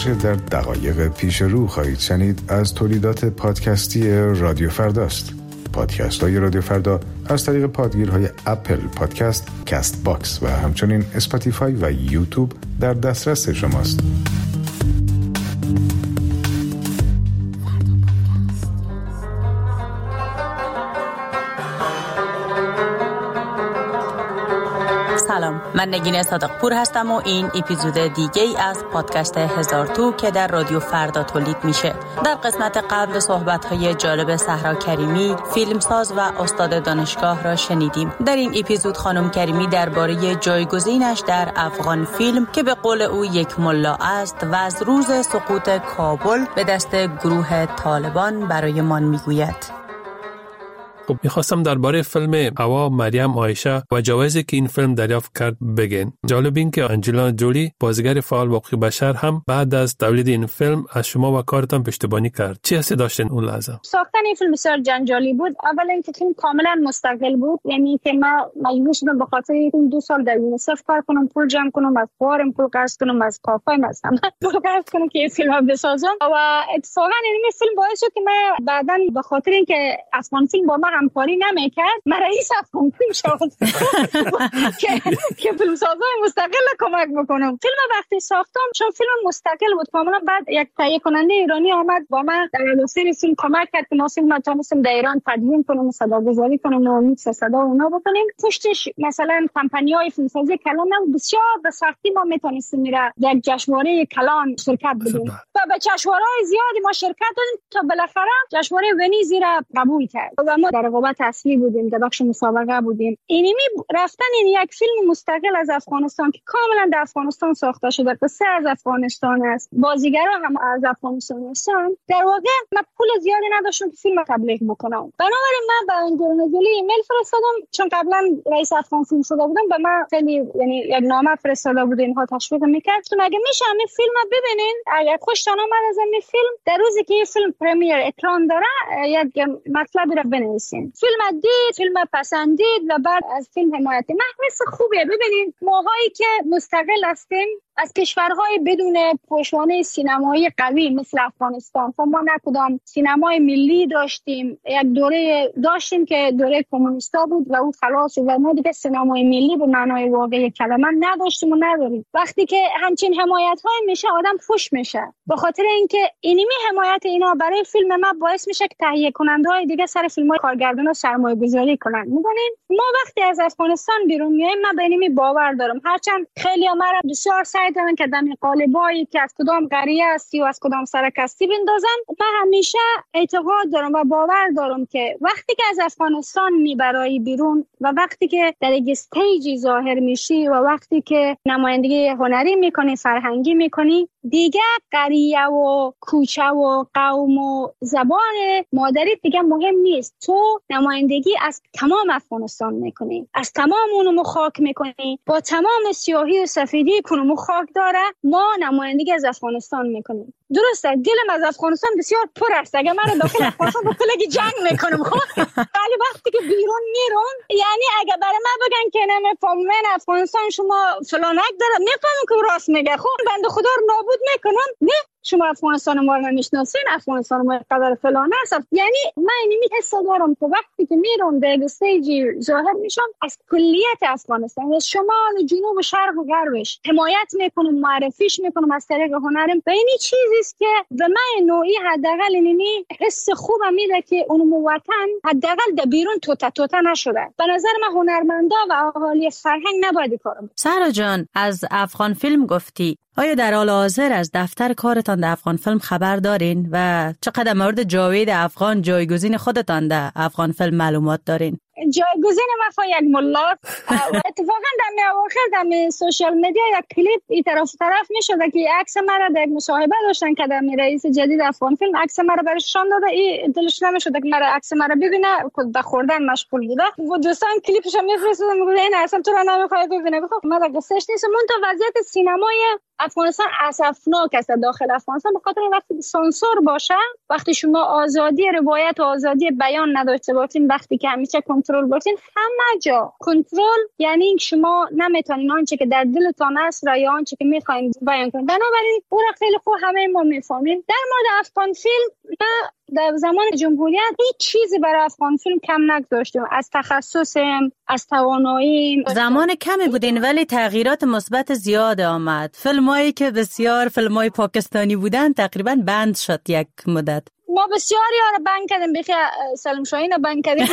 آنچه در دقایق پیش رو خواهید شنید از تولیدات پادکستی رادیو فرداست. پادکست های رادیو فردا از طریق پادگیرهای اپل پادکست، کست باکس و همچنین اسپاتیفای و یوتیوب در دسترس شماست. سلام، من نگین صادقپور هستم و این اپیزود دیگه ای از پادکست هزار تو که در رادیو فردا تولید میشه. در قسمت قبل صحبت‌های جالب صحرا کریمی، فیلمساز و استاد دانشگاه را شنیدیم. در این اپیزود خانم کریمی درباره جایگزینش در افغان فیلم که به قول او یک ملا است و از روز سقوط کابل به دست گروه طالبان برایمان میگوید. خب میخواستم درباره فیلم هوا مریم عایشه و جوایزی که این فیلم دریافت کرد بگین. جالب این که آنجلینا جولی بازیگر فعال حقوق بشر هم بعد از تولید این فیلم از شما و کارتان پشتیبانی کرد. چه حسی داشتین اون لحظه؟ ساختن این فیلم بسیار جنجالی بود. اولا اینکه فیلم کاملا مستقل بود، یعنی که من مجبور شدم به خاطر این 2 سال در یونیسف کار کنم، پول جمع کنم، از فارم پول قرض کنم، از کافه مثلا پول قرض کنم که این فیلم بسازم. و اتفاقا این فیلم باعث شد که من بعداً به خاطر اینکه افغان فیلم با من همکاری نمیکرد، من رئیس افغان فیلم شد که فیلمسازای مستقل کمک بکنم. فیلم وقتی ساختم چون فیلم مستقل بود کاملا، بعد یک تهیه کننده ایرانی آمد با من در اداره فیلم کمک کرد که ما فیلم تونستیم در ایران تدوین کنیم، صداگذاری کنیم و میکس صدا و اونا بکنیم. پشتش مثلا کمپانی‌های فیلمسازی کلان بسیار به سختی ما میتونستیم میره در جشنواره کلان شرکت بدیم و به جشنواره‌های زیادی ما شرکت دادیم تا بالاخره جشنواره ونیز را قبول کرد و ما در رقابت اصلی بودیم، در بخش مسابقه بودیم. اینمی رفتن این یک فیلم مستقل از افغانستان که کاملا در افغانستان ساخته شده، قصه از افغانستان است، بازیگرا هم از افغانستان هستن. در واقع من پول زیادی نداشتم که فیلم تبلیغ بکنم. بنابراین من به آنجلینا جولی ایمیل فرستادم، چون قبلا رئیس افغان فیلم شده بودم، به من خیلی یعنی یک نامه فرستاده بود، اینها تشویق میکرد که مگه میشه همین فیلم ببینین، اگر خوشتون اومد از این فیلم در روزی که این فیلم پرمیر اکران داره یک مطلبی رو بنویسین. فیلم پسندید و بعد از فیلم حمایت. محمس خوبه. ببینید موقعی که مستقل هستیم از کشورهای بدون پشتوانه سینمایی قوی مثل افغانستان، ما نکدام سینمای ملی داشتیم، یک دوره داشتیم که دوره کمونیستا بود و اون خلاص و ما دیگه سینمای ملی به معنای واقعی کلمه نداشتیم و نداریم. وقتی که همچین حمایت‌های میشه آدم خوش میشه، به خاطر اینکه اینمی حمایت اینا برای فیلم ما باعث میشه که تهیه کننده‌های دیگه سر فیلم‌های کارگردانا سرمایه‌گذاری کنن. می‌دونین ما وقتی از افغانستان بیرون میایم من به اینمی باور دارم، هرچند خیلی‌ها مرا بسیار سعی دارن که دم قالبایی که از کدام قریه هستی و از کدام سرکستی بندازن. من همیشه اعتقاد دارم و باور دارم که وقتی که از افغانستان میبرایی بیرون و وقتی که در یک استیجی ظاهر میشی و وقتی که نمایندگی هنری میکنی، فرهنگی میکنی، دیگه قریه و کوچه و قوم و زبان مادری دیگه مهم نیست. تو نمایندگی از تمام افغانستان میکنی، از تمام اونو خاک میکنی، با تمام سیاهی و سفیدی کنو خاک داره ما نمایندگی از افغانستان میکنیم. درسته دلم از افغانستان بسیار پر است، اگه من داخل افغانستان با کلگی جنگ میکنم ولی وقتی که بیرون میرم، یعنی اگه برای من بگن که نمیفهمن افغانستان شما فلانک داره، میفهمم که راست میگه. خب بنده خدا رو نابود میکنم، نه شما افغانستان ما رو نمیشناسین، افغانستان ما قدر فلانه است. یعنی من اینمی حس دارم که وقتی که میرم در استیجی ظاهر میشم از کلیت افغانستان، از شمال جنوب و شرق و غربش حمایت میکنم، معرفیش میکنم از طریق هنرم. و این چیزی است که به من نوعی حداقل اینمی حس خوبم میده که اون وطن حداقل در بیرون توته نشده. به نظر من هنرمندا و اهالی فرهنگ نباید کارم. سارا جان از افغان فیلم گفتی، آیا در حال حاضر از دفتر کارتان در افغان فیلم خبر دارین و چقدر مورد جاوید افغان جایگزین خودتان در افغان فیلم معلومات دارین؟ جایگزین ما یک ملا. اتفاقا در اواخر در سوشال مدیا یک کلیپ این طرف میشد که عکس مرا در مصاحبه داشتن که در رئیس جدید افغان فیلم عکس مرا برشون داده، این دلش نمیشد که مرا عکس مرا ببینه، به خوردن مشغول بوده و دوستان کلیپش میفرستادن میگفتن این اصلا تو رو نمیخواد ببینه. خب ما در قصهش نیست. من تو وضعیت سینمای افغانستان اسفناک است داخل افغانستان، به خاطر وقتی سانسور باشه، وقتی شما آزادی روایت و آزادی بیان نداشته باشین، وقتی که همیشه کنترل باشین، همه جا کنترل یعنی شما نمیتونین آنچه که در دلتان است را یا آنچه که میخواین بیان کنید. بنابراین او را خیلی خوب همه ما میفهمیم. در مورد افغان فیلم در زمان جمهوریت هیچ چیزی برای افغان فیلم کم نگذاشتیم، از تخصصم، از تواناییم. زمان کمی بودین ولی تغییرات مثبت زیاد آمد. فیلمایی که بسیار فیلمای پاکستانی بودن تقریبا بند شد یک مدت. ما بسیاری ها رو بند کردیم، بخی سلام شاهین رو بند کردیم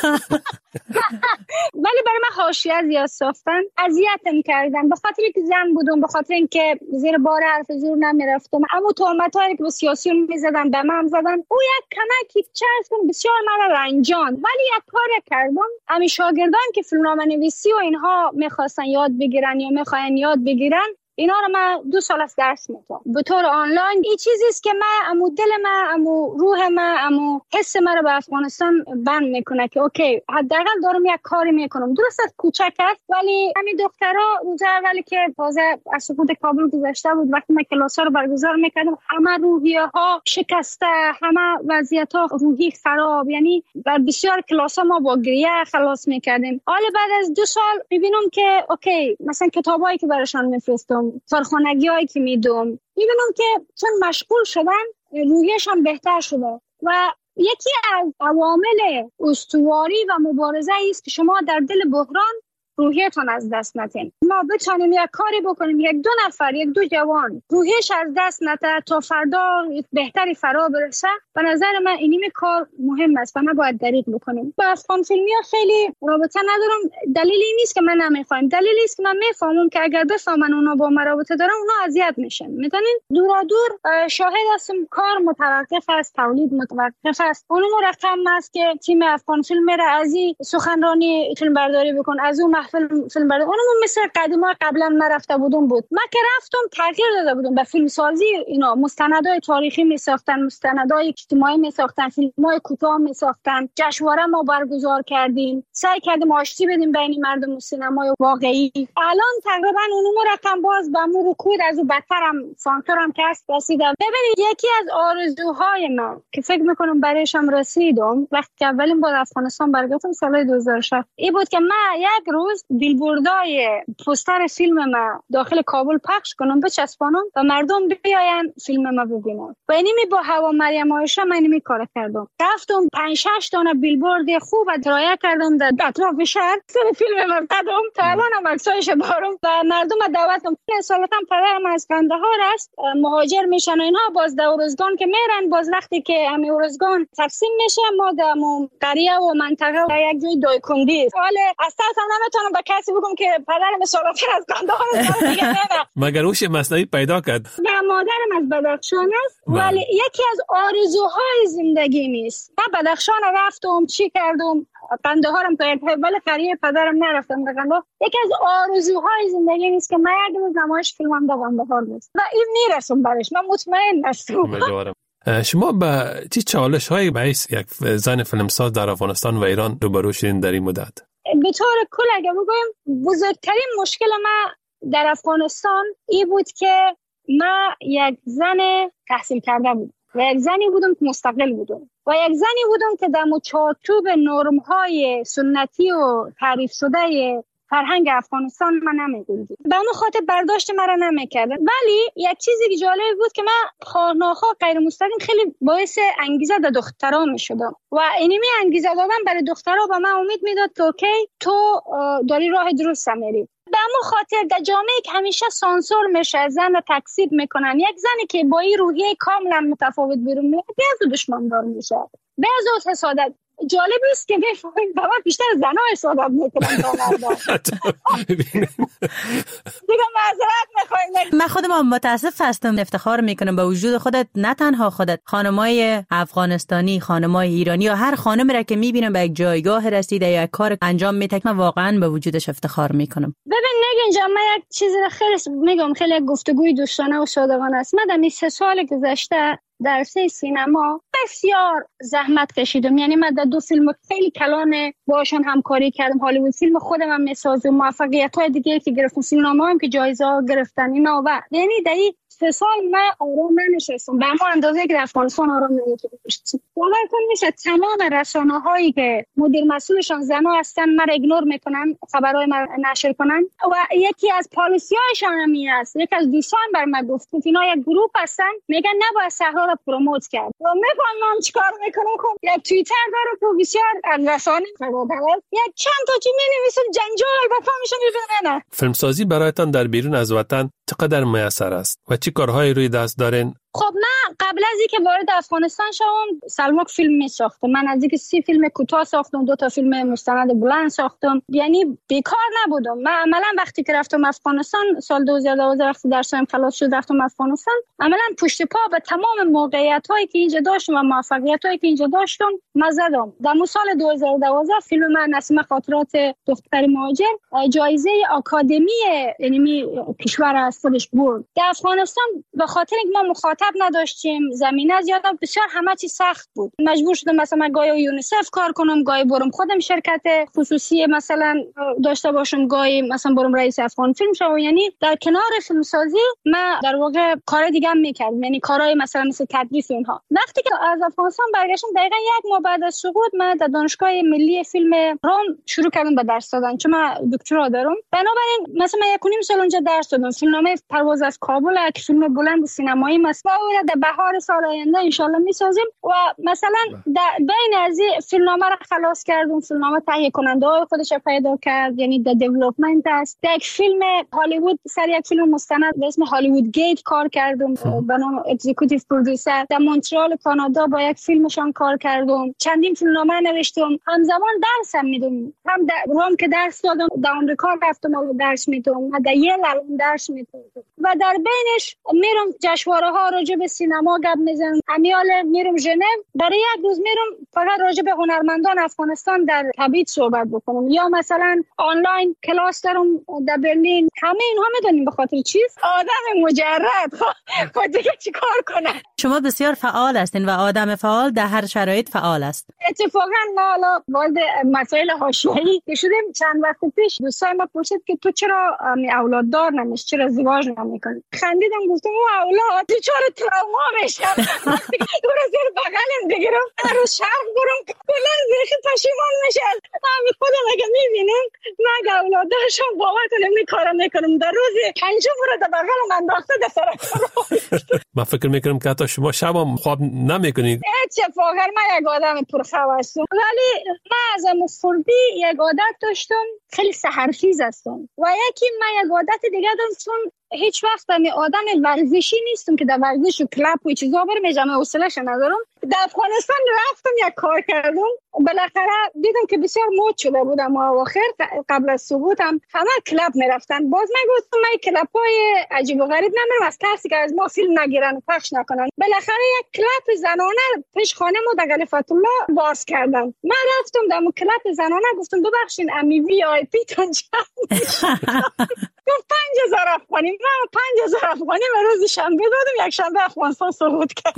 ولی برای من حاشیه زیاد ساختن، اذیتم کردن، به خاطر اینکه زن بودم، به خاطر اینکه زیر بار حرف زور نمیرفتم. اما تهمتایی که به سیاسیون میزدن به من زدن، او یک کمکی چند بسیار مرا رنجاند. ولی یک کار کردم، همین شاگردان که فیلمنامه نویسی و اینها میخواستن یاد بگیرن یا میخواین یاد بگیرن، اینا رو من 2 سال از درس میدم به طور آنلاین. این چیزی است که من امو دل من، امو روح من، امو حس من رو به افغانستان بند میکنه که اوکی حداقل دارم یک کاری میکنم. درست کوچک است ولی همین دخترها روز اولی که تازه از سقوط کابل گذشته بود، وقتی من کلاس‌ها رو برگزار میکردم، همه روحیه‌ها شکسته، همه وضعیت‌ها روحی خراب، یعنی در بسیار کلاس‌ها ما با گریه خلاص میکردیم. حالا بعد از 2 سال میبینم که اوکی مثلا کتابایی که براشون میفرستم، کارخانگی‌هایی که میدم، میبینم که چون مشغول شدن رویشان بهتر شده. و یکی از عوامل استواری و مبارزه است که شما در دل بحران روحیتون از دست ندین. ما بتونیم یک کاری بکنیم، 1-2 نفر، 1-2 جوان روحیش از دست نده تا فردا بهتری فرا برسه. به نظر من اینی کار مهم است و نباید دریغ بکنیم. با افغان فیلمیا خیلی رابطه ندارم. دلیلی نیست که من نمیخوام، دلیلی است که من میفهمم که اگر بفهمن اونا با من رابطه دارن، اونا اذیت میشن. میدونین دور شاهد هستم کار متوقف است، تولید متوقف است. اون رقم است که تیم افغان فیلم میره از این سخنرانی فیلم برداری بکن، از اون فیلم برداری. اونم مثل قدیما قبلا من رفته بودم بود. من که رفتم تغییر داده بودم به فیلم سازی. اینا مستندای تاریخی میساختن، مستندای اجتماعی میساختن، فیلمای کوتاه میساختن. جشنواره ما برگزار کردیم، سعی کردیم آشتی بدیم بین مردم و سینمای واقعی. الان تقریبا اونم رقم باز با مو رکود از اون بدترم سانتورم که است رسیدم. ببینید یکی از آرزوهای من که فکر میکنم برایشم رسیدم وقتی که اولین بار افغانستان برگشتم سال 2006 این بود که من یک روز بیلبوردای پوستر فیلم من داخل کابل پخش کنم، بچسبانم و مردم بیاین فیلم من ببینن. و اینی با هوا مریم عایشه من اینی کار کردم. رفتم 5-6 دانه بیلبورد خوب ادرایه کردم در اطراف شهر سر فیلم من قدم تا الان هم عکسایش دارم و مردم دعوت کردم. اصالتا پدرم از قندهار است، مهاجر میشن و اینها باز در اورزگان که میرن، باز وقتی که همین اورزگان تقسیم میشه ما در قریه و منطقه در یک جای دایکندی است. حالا اساسا نمیتونم با کسی بگم که پدرم اصالتا از قندهار است مگر اوش مصنوی پیدا کرد. نه مادرم از بدخشان است ولی یکی از آرزوهای زندگی نیست. من بدخشان رفتم چی کردم، قندهارم تا یک ولی قریه پدرم نرفتم به قندهار. یکی از آرزوهای زندگی نیست که من یک روز نمایش فیلمم در قندهار نیست و این میرسم برش، من مطمئن هستم. شما با چه چالش هایی باعث یک زن فیلمساز در افغانستان و ایران روبرو شدین در این مدت؟ به طور کل اگه بگویم بزرگترین مشکل من در افغانستان این بود که من یک زن تحصیل کرده بودم و یک زنی بودم که مستقل بودم و یک زنی بودم که در چارچوب نرم‌های سنتی و تعریف شده فرهنگ افغانستان من نمی‌بودم. به اون خاطر برداشت مرا نمی‌کردن. ولی یک چیزی که جالب بود که من خانه‌ها غیر مستقیم خیلی باعث انگیزه در دخترها می‌شدم و اینمی انگیزه دادن برای دخترها به من امید میداد که اوکی تو داری راه درست میری. به همون خاطر در جامعه که همیشه سانسور میشه، زن رو تکذیب میکنن، یک زنی که با این روحیه کاملا متفاوت بیرون میاد بیازو دشمندار میشه، بیازو حسادت. جالب است که بفهمید بابا بیشتر زنها حسادت میکنن تا مردان. دیگه معذرت میخوایم. من خودم متاسف هستم، افتخار میکنم به وجود خودت، نه تنها خودت، خانمای افغانستانی، خانمای ایرانی یا هر خانم را که میبینم به یک جایگاه رسیده یا یک کار انجام میده، من واقعا به وجودش افتخار میکنم. ببین نگین من یک چیزی را خیلی میگم، خیلی گفتگوی دوستانه و صادقانه است. من در 3 سال گذشته درسه سینما بسیار زحمت کشیدم. یعنی من در 2 فیلم خیلی کلان باشون همکاری کردم. هالیوود فیلم خودم هم میسازم، موفقیت‌های دیگه که گرفتم، سینما هم که جایزه گرفتن اینا. و یعنی در این 3 سال من آرام ننشستم به همون اندازه که در افغانستان آرام ننشستم. باورتون میشه تمام رسانه‌هایی که مدیر مسئولشان زنا هستن من ایگنور میکنن، خبرهای من نشر کنن. و یکی از پالیسی‌هایشان همین است. یکی از دوستان بر من گفت اینا یک گروه هستن میگن نباید صحرا رو پروموت کرد. و میفهمم چیکار میکنم. خب یک توییتر داره که بسیار رسانه فرادست یک چند تا چیزی می‌نویسن جنجال با فهمشون می‌بینن. فیلمسازی برایتان در بیرون از وطن چقدر میسر است و چه کارهایی روی دست دارین؟ خب من قبل از اینکه وارد افغانستان شدم سلماک فیلم می‌ساختم. من از اینکه 30 فیلم کوتاه ساختم، 2 تا فیلم مستند بلند ساختم. یعنی بیکار نبودم. من عملاً وقتی که رفتم افغانستان سال 2012 وقتی درسم خلاص شد رفتم افغانستان، عملاً پشت پا به تمام موقعیت‌هایی که اینجا داشتم و موفقیت‌هایی که اینجا داشتم مزدم. در سال 2012 فیلم من نسیم خاطرات دختر مهاجر جایزه آکادمی یعنی کشور از خودش برد. در افغانستان به خاطر اینکه ما مخاطب نداشتیم، زمینه زیاد بسیار همه چی سخت بود. مجبور شدم مثلا گاهی یونیسف کار کنم، گاهی برم خودم شرکت خصوصی مثلا داشته باشم، گاهی مثلا برم رئیس افغان فیلم شوم. یعنی در کنار فیلم سازی من در واقع کار دیگه هم میکردم، یعنی کارهای مثلا مثل تدریس اینها. وقتی که از افغانستان برگشتم دقیقاً 1 ماه بعد از سقوط من در دانشگاه ملی فیلم روم شروع کردم به درس دادن، چون من دکترا دارم. بنابراین مثلا 1.5 سال اونجا درس دادم. فیلمنامه پرواز از کابل که فیلم بلند سینمایی مثلا در بهار سال آینده ان شاء الله میسازیم. و مثلا در بین از فیلمنامه رو خلاص کردم، فیلمنامه تهیه کننده های خودش پیدا کرد، یعنی در دیولپمنت است. در یک فیلم هالیوود سر یک فیلم مستند به اسم هالیوود گیت کار کردم به نام اکزیکیوتیو پرودوسر. در مونترال کانادا با یک فیلمشان کار کردم. چندین فیلمنامه نوشتم. همزمان درسم میدم، هم در روم که درس دادم، در آمریکا رفتم و درس میدم، در یل درس میدم. و در بینش میرم جشنواره‌ها راجع به سینما گپ میزنم. امیال میرم ژنو، برای 1 روز میرم فقط راجع به هنرمندان افغانستان در تبعید صحبت بکنم، یا مثلا آنلاین کلاس دارم در برلین. همه اینها میدونیم به خاطر چیز آدم مجرد خود دیگه چیکار کنه. شما بسیار فعال هستین و آدم فعال در هر شرایط فعال است. اتفاقا ما حالا وارد مسائل حاشیه‌ای که شدیم چند وقت پیش دوستان ما پرسید که تو چرا اولاد دار نمیشی، چرا ازدواج نمیکنی؟ خندیدم گفتم او اولاد چرا تروما میشم دور زیر بغلم بگیرم رو شرق برم کلا زیخ پشیمان میشم. من خودم اگه میبینم من اولاد دارشم باورتون نمی کارم میکنم در روز 5 رو در بغلم انداخته در سر من فکر میکنم که حتی شما شب هم خواب نمیکنید. اتفاقا من یک آدم پرخواسم، ولی من از مفردی یک عادت داشتم خیلی سحرخیز هستم. و یکی من یک عادت دیگه داشتم، هیچ وقت من آدم ورزشی نیستم که در ورزش و کلاب و چیزا برم، جمع حوصله‌اش ندارم. در افغانستان رفتم یک کار کردم، بالاخره دیدم که بسیار موج شده بودم و آخر قبل از سقوطم همه کلاب میرفتن. باز من گفتم من کلاب‌های عجیب و غریب نمیرم از ترسی که از ما فیلم نگیرن و پخش نکنن. بالاخره یک کلاب زنانه پیش خانه ما در خلیفت الله باز کردم. من رفتم در کلاب زنانه گفتم ببخشید امی وی آی پی تون چند؟ گفت 5000 افغانی. من 5000 افغانی به روز شنبه دادم، یک شنبه افغانستان سقوط کرد.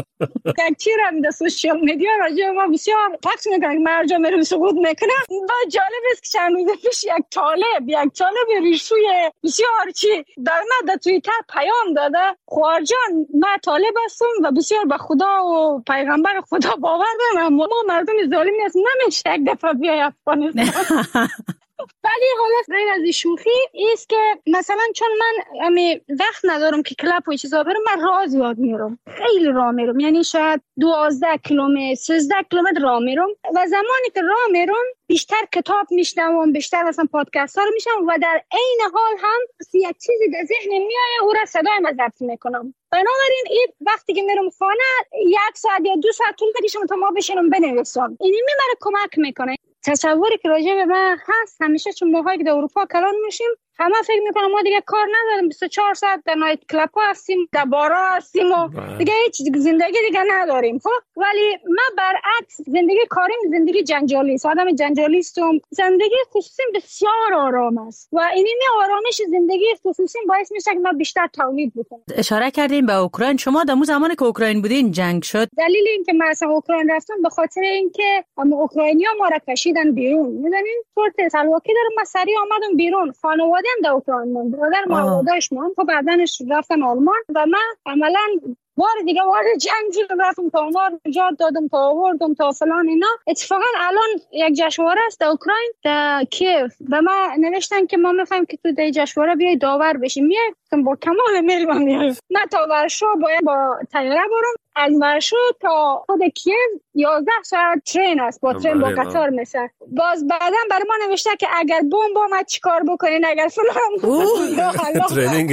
یک چیزی در سوشال میدیا راجع ما بسیار پخش میکنن که مرجع میرم سقوط میکنه. و جالب است که چند روز پیش یک طالب ریشوی بسیار چی در من در توییتر پیام داده خواجان من طالب هستم و بسیار به خدا و پیغمبر خدا باور دارم، ما مردم ظالمی هستیم، نمیشه یک دفعه بیای افغانستان. ولی حالا غیر از شوخی است که مثلا چون من وقت ندارم که کلاب و چیزا برم، من راه زیاد میرم، خیلی راه میرم، یعنی شاید 12 کیلومتر 13 کیلومتر راه میرم. و زمانی که راه میرم بیشتر کتاب میشنوم، بیشتر مثلا پادکست ها رو میشنوم و در عین حال هم یک چیزی در ذهن میاد او را صدای من ضبط میکنم. بنابراین این وقتی که میرم خانه 1 ساعت یا 2 ساعت طول میکشه تا ما بشینم بنویسم. این میبره کمک میکنه. تصوری که راجع به من هست همیشه چون ماهایی که در اروپا کلان میشیم همه فکر میکنم ما دیگه کار نداریم، 24 ساعت در نایت کلاب هستیم، در بارا هستیم و دیگه هیچ زندگی دیگه نداریم. خب ولی من برعکس زندگی کاریم زندگی جنجالی است، آدم جنجالی هستم. زندگی خصوصی بسیار آرام است و این آرامش زندگی خصوصی باعث میشه که ما بیشتر تولید بکنیم. اشاره کردیم به اوکراین. شما در زمانی که اوکراین بودین جنگ شد؟ دلیل اینکه من اصلا اوکراین رفتم به خاطر اینکه اوکراینیا ما را کشیدن بیرون. میدونین صورت سلواکی دارم، من سریع آمدم بیرون. خانواده‌ام در اوکراین موند، برادر مادرش موند. خب بعدنش رفتن آلمان و من عملاً بار دیگه وارد جنگ رفتم تا اونها رو نجات دادم، تا آوردم تا فلان اینا. اتفاقا الان یک جشنواره است در اوکراین، در کیف، و ما نوشتن که ما می‌خوایم که تو در جشنواره بیای داور بشیم. میگم با کمال میل من تا ورشو باید با طیاره برم، از ورشو تا خود کیف 11 ساعت ترین است، با ترین با قطار مثلا. باز بعداً برای ما نوشته که اگر بمب ما چیکار بکنین، اگر فلان ترینینگ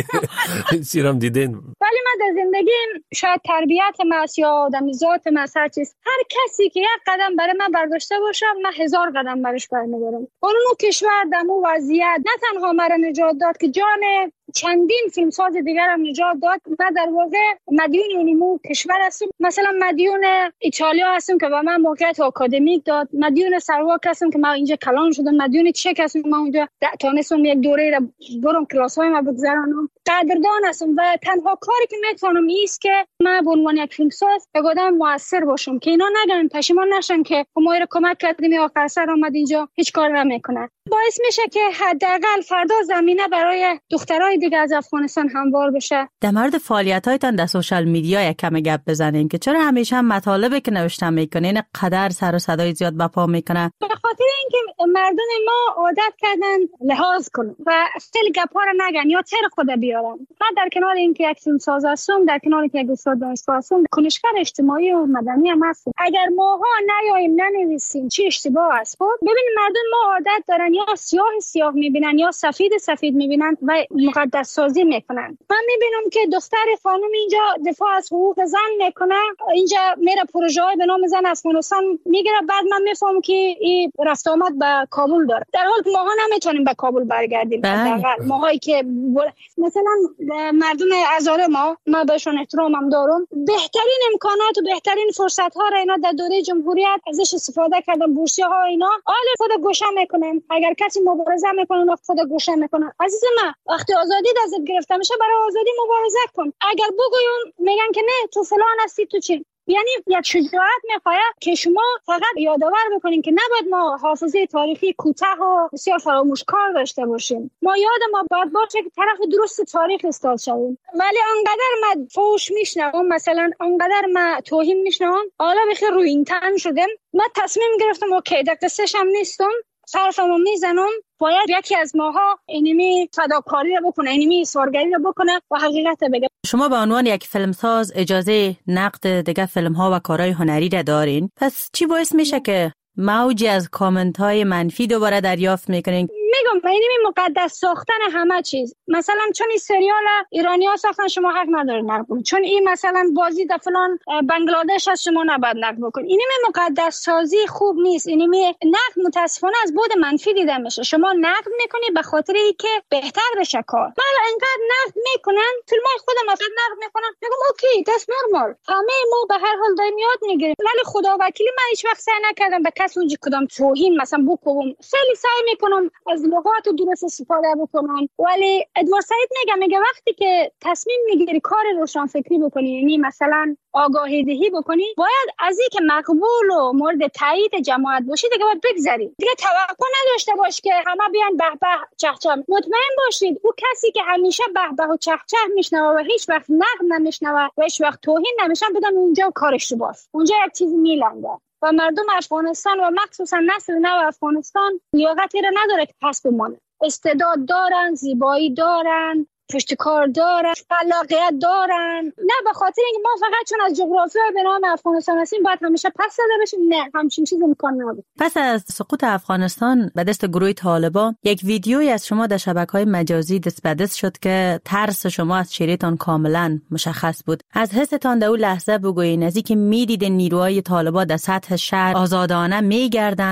سیرم دیدین. ولی من در زندگیم شاید تربیت ماست یا آدمی ذات ماست، هر چیز، هر کسی که یک قدم برای من برداشته باشه من 1000 قدم برش برمی‌دارم. اون کشور دمو وضعیت نه تنها مرا نجات داد که جان چندین فیلمساز دیگر هم نجات داد. من در واقع مدیون اینمو کشور هستم. مثلا مدیون ایتالیا هستم که به من موقعیت آکادمیک داد، مدیون سرواک هستم که من اینجا کلان شدم، مدیون چک هستم که من اونجا تونستم یک دوره را برم کلاس‌های ما بگذرانم. قدردان هستم و تنها کاری که میتونم ایست که من به عنوان یک فیلمساز یک آدم موثر باشم که اینا نگن پشیمان نشن که ما رو کمک کردیم یا آخر سر اومد اینجا هیچ کار نمیکنه. باعث میشه که حداقل فردا زمینه برای دخترای دیگه از افغانستان هموار بشه. در مورد فعالیت‌هایتان در سوشال میدیا یک کم گپ بزنیم که چرا همیشه هم مطالبی که نوشتن میکنین قدر سر و صدای زیاد بپا میکنه؟ به خاطر اینکه مردم ما عادت کردن لحاظ کنن و خیلی گپا رو نگن یا تر خود بیارن. من در کنار اینکه یک فیلمساز هستم، در کنار اینکه یک استاد دانشگاه هستم، کنشگر اجتماعی و مدنی هم هستم. اگر ماها نیاییم ننویسیم چی اشتباه است. خب ببین مردم ما عادت دارن یا سیاه میبینن یا سفید میبینن و مقدس سازی میکنن. من میبینم که دختر خانم اینجا دفاع از حقوق زن میکنه، اینجا میره پروژه‌های به نام زن افغانستان میگیره، بعد من میفهمم که این رفت آمد به کابل داره، در حالی که ماها نمیتونیم به کابل برگردیم. ماهایی که مثلا مردم هزاره ما بهشون احترامم دارم، بهترین امکانات و بهترین فرصت ها را اینا در دوره جمهوریت ازش استفاده کردن. بورسیه ها اینا خود گوشه میکنن، اگر کسی مبارزه میکنه خود گوشه میکنه. عزیز من وقتی آزادی دستت گرفته میشه برای آزادی مبارزه کن. اگر بگویم میگن که نه تو فلان هستی تو چی، یعنی یک شجاعت میخواد که شما فقط یادآور بکنین که نباید ما حافظه تاریخی کوتاه و بسیار فراموشکار داشته باشیم. ما یاد ما باید باشه که طرف درست تاریخ استاد شویم. ولی انقدر ما فوش میشنوم، مثلا انقدر ما توهین میشنوم، حالا بخیر روی این تن شدم. من تصمیم گرفتم اوکی در قصه‌ش هم نیستم، حرفمو میزنم، باید یکی از ماها اینمی فداکاری رو بکنه، اینمی ایثارگری رو بکنه و حقیقت بگه. شما به عنوان یک فیلمساز اجازه نقد دیگه فیلم‌ها و کارهای هنری را دارین، پس چی باعث میشه که موجی از کامنت‌های منفی دوباره دریافت میکنین؟ میگم اینمی مقدس ساختن همه چیز. مثلا چون این سریال ایرانی‌ها ساختن شما حق ندارین نقد بکنید، چون این مثلا بازی در فلان بنگلادش هست شما نباید نقد بکنید. اینمی مقدس سازی خوب نیست. اینمی نقد متاسفانه از بعد منفی دیده میشه. شما نقد میکنی به خاطر اینکه بهتر بشه کار. بله اینقدر نقد میکنن، فیلمای خودم مثلا نقد میکنن، میگم اوکی داس نورمال، همه ما به هر حال داریم یاد میگیریم. ولی خدا وکیلی من هیچ وقت سعی نکردم به کسی اونجا کدام توهین مثلا بکنم. خیلی سعی میکنم از لغات درست استفاده بکنن. ولی ادوارد سعید میگه وقتی که تصمیم میگیری کار روشن فکری بکنی، یعنی مثلا آگاهی دهی بکنی، باید از اینکه مقبول و مورد تایید جماعت باشی دیگه باید بگذری. دیگه توقع نداشته باش که همه بیان به به چهچه. مطمئن باشید او کسی که همیشه به به و چهچه میشنوه و هیچ وقت نقد نمیشنوه و هیچ وقت توهین نمیشن، بدون اونجا کارش تو باز. اونجا یک چیزی میلنگه. و مردم افغانستان و مخصوصا نسل نو افغانستان لیاقتی را نداره که پس بمانه. استعداد دارن، زیبایی دارن، پشتکار دارن، خلاقیت دارن. نه به خاطر اینکه ما فقط چون از جغرافیا به نام افغانستان هستیم باید همیشه پس داده بشیم. نه، همچین چیزی امکان نداره. پس از سقوط افغانستان به دست گروه طالبان یک ویدیویی از شما در شبکه‌های مجازی دست به دست شد که ترس شما از چهره‌تان کاملا مشخص بود. از حستان در اون لحظه بگوین، از اینکه می‌دیدین نیروهای طالبان در سطح شهر آزادانه می‌گردن.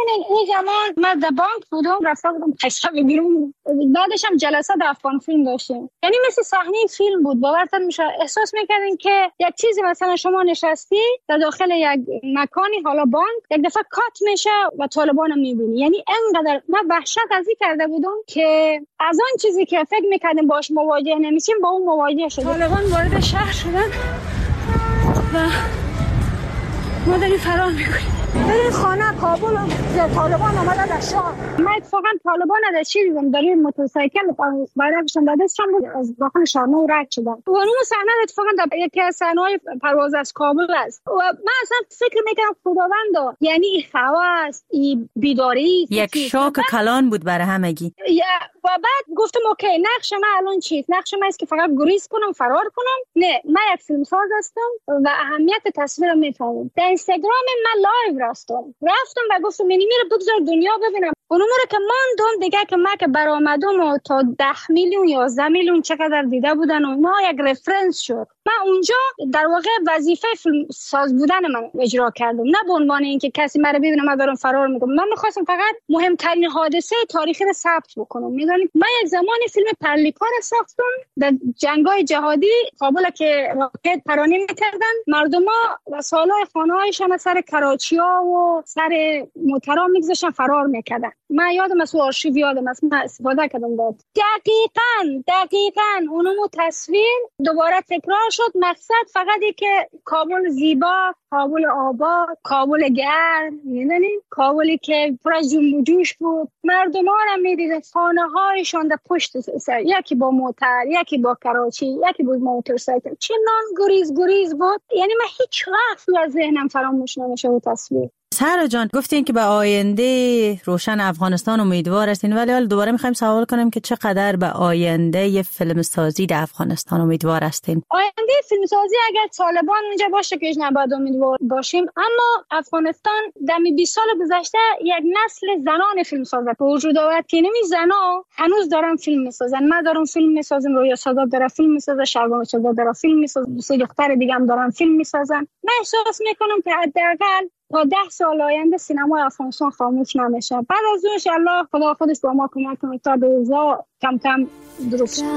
ببینین این زمان من در بانک بودم، رفته بودم پیسه بگیرم، بعدش هم جلسه در افغان فیلم داشتیم. یعنی مثل صحنه فیلم بود، باورتون میشه. احساس میکردین که یک چیزی مثلا شما نشستی در داخل یک مکانی، حالا بانک، یک دفعه کات میشه و طالبان هم میبینی. یعنی انقدر من وحشت از این کرده بودم که از آن چیزی که فکر میکردیم باش مواجه نمیشیم با اون مواجه شدیم. طالبان وارد شهر شدن و ما داریم فرار میکنیم. بریم خانه کابل و طالبان آمده در شهر. من اتفاقا طالبان در چی دیدم، داریم موتورسایکل برایشون دادشون بود، از داخل شهرنو رد شدن. و اون صحنه اتفاقا در یکی از صحنه‌های پرواز از کابل است. و من اصلا فکر میکنم خداوندا، یعنی این هوس، این بیداری، یک شوک کلان بود برای همگی. و بعد گفتم اوکی، نقش من الان چیست؟ نقش من است که فقط گریز کنم، فرار کنم؟ نه، من یک فیلمساز هستم و اهمیت تصویر میفهمم. در اینستاگرام من لایو رفتم و گفتم میره بگذار دنیا ببینم. اونم که ماندم دیگه که من که برآمدم و تا 10 میلیون 11 میلیون چقدر دیده بودن و ما یک رفرنس شد. من اونجا در واقع وظیفه فیلم ساز بودن من اجرا کردم، نه به عنوان اینکه کسی مرا ببینه من دارم فرار میکنم. من می‌خواستم فقط مهمترین حادثه تاریخی رو ثبت بکنم. میدونید من یک زمانی فیلم پرلیپا رو ساختم در جنگ‌های جهادی، کابل که راکت پرانی می‌کردن، مردم‌ها و سالای خانه‌هایشان سر کراچی‌ها و سر موترا می‌گذاشتن فرار می‌کردن. من یادم از آرشیو یادم از من استفاده کردم داد. دقیقاً اونمو تصویر دوباره تکرار شد. مقصد فقط این که کابل زیبا، کابل آباد، کابل گرم، میدونید کابلی که پر از جنب و جوش بود. مردم ها رو میدیدن خانه‌هایشان در پشت سر، یکی با موتر، یکی با کراچی، یکی با موتورسایکل. چنان گریز بود. یعنی من هیچ وقت از ذهنم فراموش نمیشه اون تصویر. سهرا جان، گفتین که به آینده روشن افغانستان امیدوار هستین، ولی حالا دوباره می‌خوایم سوال کنیم که چقدر به آینده فیلمسازی در افغانستان امیدوار هستین؟ آینده فیلمسازی اگر طالبان اینجا باشه که نباید امیدوار باشیم، اما افغانستان در 20 سال گذشته یک نسل زنان فیلمساز به وجود آورد که اینمی زنا هنوز دارن فیلم می‌سازن. من دارم فیلم می‌سازم، رویا سادات داره فیلم می‌سازه، شعبان سادات داره فیلم می‌سازه، سه دختر دیگه هم دارن فیلم می‌سازن. من احساس می‌کنم که حداقل تا 10 سال آینده سینمای افغانستان خاموش نمیشه. بعد از اون ان شاء الله خدا خودش با ما کمک کنه تا به اوضاع کم کم درست شه.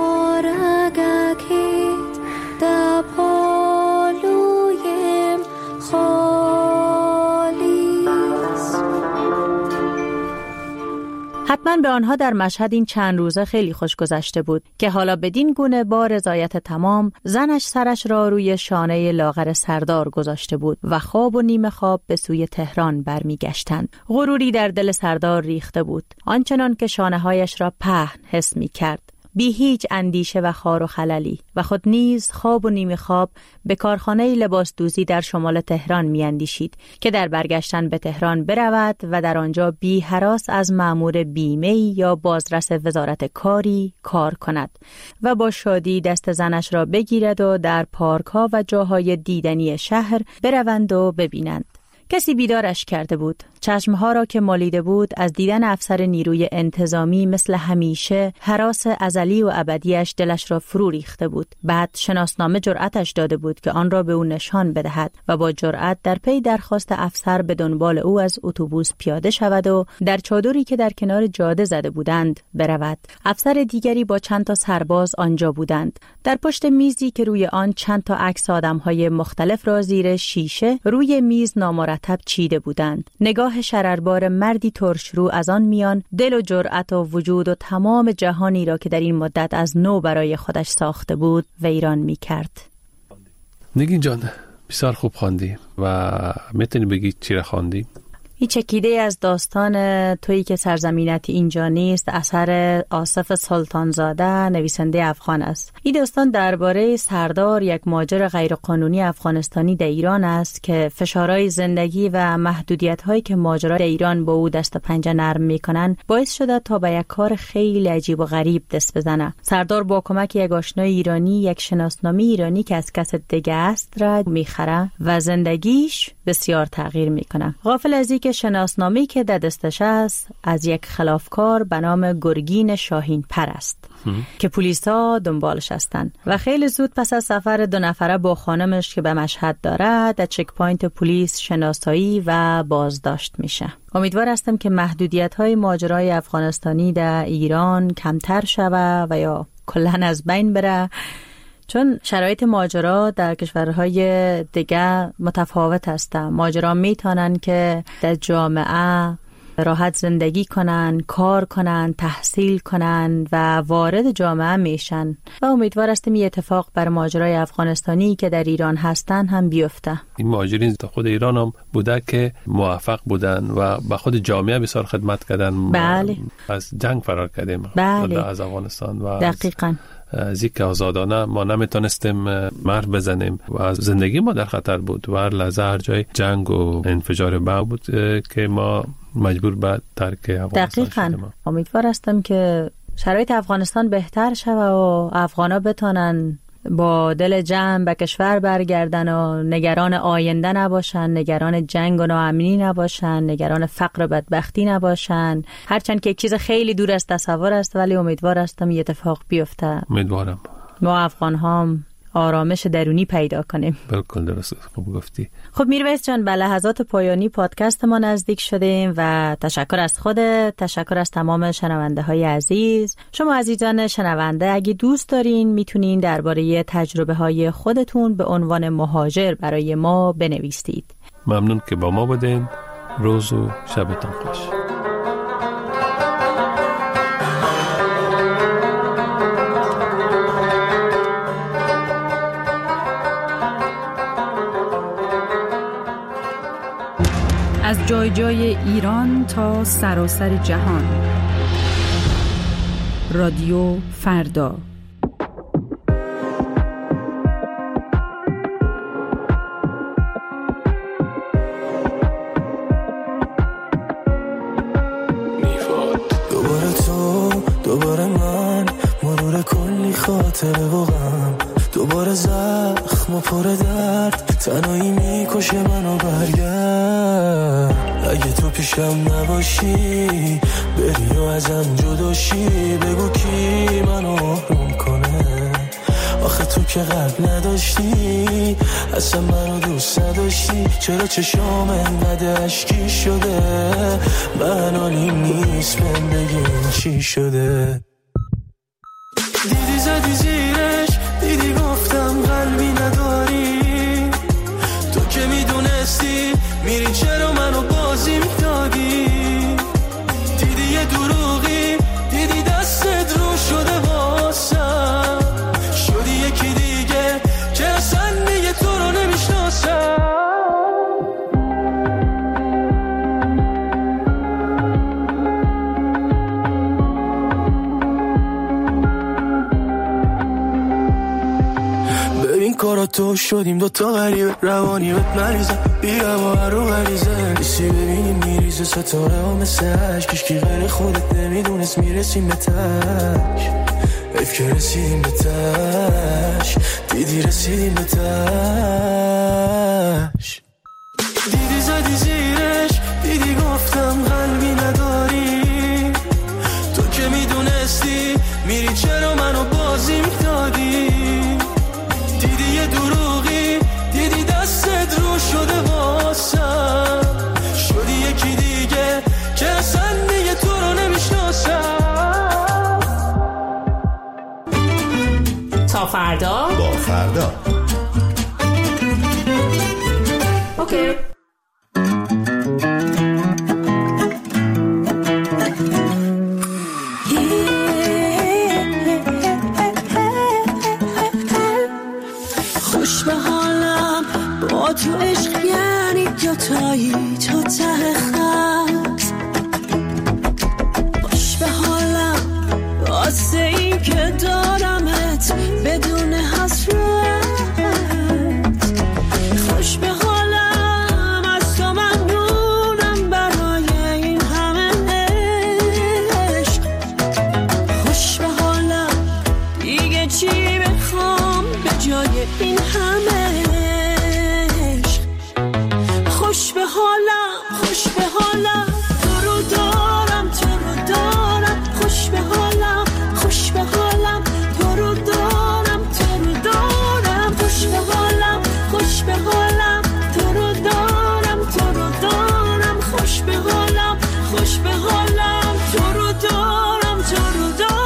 حتما به آنها در مشهد این چند روزه خیلی خوش گذشته بود که حالا بدین گونه با رضایت تمام زنش سرش را روی شانه لاغر سردار گذاشته بود و خواب و نیمه خواب به سوی تهران برمیگشتند. غروری در دل سردار ریخته بود، آنچنان که شانه هایش را پهن حس می کرد، بی هیچ اندیشه و خار و خللی، و خود نیز خواب و نیمه خواب به کارخانه لباس دوزی در شمال تهران می اندیشید که در برگشتن به تهران برود و در آنجا بی هراس از مأمور بیمه یا بازرس وزارت کاری کار کند و با شادی دست زنش را بگیرد و در پارک ها و جاهای دیدنی شهر بروند و ببینند. کسی بیدارش کرده بود. چشمها را که مالیده بود از دیدن افسر نیروی انتظامی مثل همیشه هراس ازلی و ابدیش دلش را فرو ریخته بود. بعد شناسنامه جرأتش داده بود که آن را به او نشان بدهد و با جرأت در پی درخواست افسر به دنبال او از اتوبوس پیاده شود و در چادری که در کنار جاده زده بودند برود. افسر دیگری با چند تا سرباز آنجا بودند. در پشت میزی که روی آن چند تا عکس آدم‌های مختلف را زیر شیشه روی میز نامرتب چیده بودند. نگاه شرربار مردی ترشرو از آن میان دل و جرأت و وجود و تمام جهانی را که در این مدت از نو برای خودش ساخته بود ویران می کرد. نگین جان، بسیار خوب خواندی و میتونی بگی چی را خواندی؟ این چکیده از داستان تویی که سرزمینت اینجا نیست، اثر آصف سلطانزاده، نویسنده افغان است. این داستان درباره سردار، یک مهاجر غیرقانونی افغانستانی در ایران است که فشارهای زندگی و محدودیت‌هایی که مهاجران ایران با او دست و پنجه نرم می‌کنند باعث شده تا به یک کار خیلی عجیب و غریب دست بزنه. سردار با کمک یک آشنای ایرانی یک شناسنامه ایرانی که از کس دیگه است را می‌خره و زندگیش بسیار تغییر می‌کنه. غافل از اینکه که شناسنامه‌ای که در دستش است از یک خلافکار به نام گرگین شاهین پر است که پلیسا دنبالش هستن و خیلی زود پس از سفر 2 نفره با خانمش که به مشهد داره در چک پوینت پلیس شناسایی و بازداشت میشه. امیدوار هستم که محدودیت‌های ماجرای افغانستانی در ایران کمتر شوه و یا کلاً از بین بره، چون شرایط ماجرا در کشورهای دیگه متفاوت هستن. ماجرا میتونن که در جامعه راحت زندگی کنن، کار کنن، تحصیل کنن و وارد جامعه میشن و امیدوار هستم این اتفاق بر ماجرای افغانستانی که در ایران هستن هم بیفته. این مهاجرین تا خود ایران هم بوده که موفق بودن و به خود جامعه بسیار خدمت کردن. بله. از جنگ فرار کردیم. بله. از افغانستان و دقیقاً از اینکه آزادانه ما نمیتونستیم مر بزنیم و از زندگی ما در خطر بود و هر لحظه هر جای جنگ و انفجار بم بود که ما مجبور به ترک افغانستان دقیقاً شدیم. امیدوار هستم که شرایط افغانستان بهتر شوه و افغانا بتونن با دل جمع به کشور برگردن و نگران آینده نباشن، نگران جنگ و ناامنی نباشن، نگران فقر و بدبختی نباشن. هرچند که یک چیز خیلی دور از تصور است ولی امیدوار هستم این اتفاق بیفته. امیدوارم ما افغان هم آرامش درونی پیدا کنیم. بالکل درست، خوب گفتی. خب میرویس جان، به لحظات پایانی پادکست ما نزدیک شدیم و تشکر از خودت، تشکر از تمام شنونده های عزیز. شما عزیزان شنونده اگه دوست دارین میتونین درباره تجربه های خودتون به عنوان مهاجر برای ما بنویسید. ممنون که با ما بودین. روز و شبتون خوش. از جای جای ایران تا سراسر جهان. رادیو فردا. دوباره تو، دوباره من، مرور کلی خاطره و غم، دوباره زخم و پر درد، تنهایی میکشه منو. برگرد اگه تو پیشم نباشی، بری و ازم جداشی، بگو کی منو آروم کنه. آخه تو که قلب نداشتی، اصلا منو دوست نداشتی، چرا چشام انقدر اشکی شده؟ من حالیم نیست، من بگیم چی شده؟ دیدی زدی زیرش، دیدی گفتم قلبی نداری، تو که میدونستی میری چرا منو بازی میدادی؟ دیدی یه دروغی، دیدی دستت رو شده واسم، شدی یکی دیگه که اصلا دیگه تو رو نمیشناسم. کارا تو شدیم دوتا غریبه، روانی بهت مریضه، بیا با هر رو غریزه، بیسی ببینیم میریزه ستاره ها مثل عشق، کشکی غیر خودت نمیدونست میرسیم به تش، حیف که رسیدیم به تش، دیدی رسیدیم به تش. دیدی زدی زیرش، دیدی گفتم قلبی نداری، تو که میدونستی میری چرا منو بازی میدادی؟ دیدی یه دروغی، دیدی دستت رو شده واسم، شدی یکی دیگه که اصلا دیگه تو رو نمیشناسم. تا فردا با فردا. اوکی. تو عشق یعنی دوتایی تا ته خط، خوش به حالم واسه این که دارمت بدون حسرت، خوش به حالم از تو ممنونم برای این همه عشق، خوش به حالم دیگه چی بخوام به جای این همه، خوش به حالم، خوش خوش به حالم تو رو دارم تو رو دارم خوش به حالم خوش به حالم تو رو دارم تو رو دارم خوش به حالم خوش به حالم تو رو دارم تو رو دارم خوش به حالم خوش به حالم تو رو دارم تو رو دارم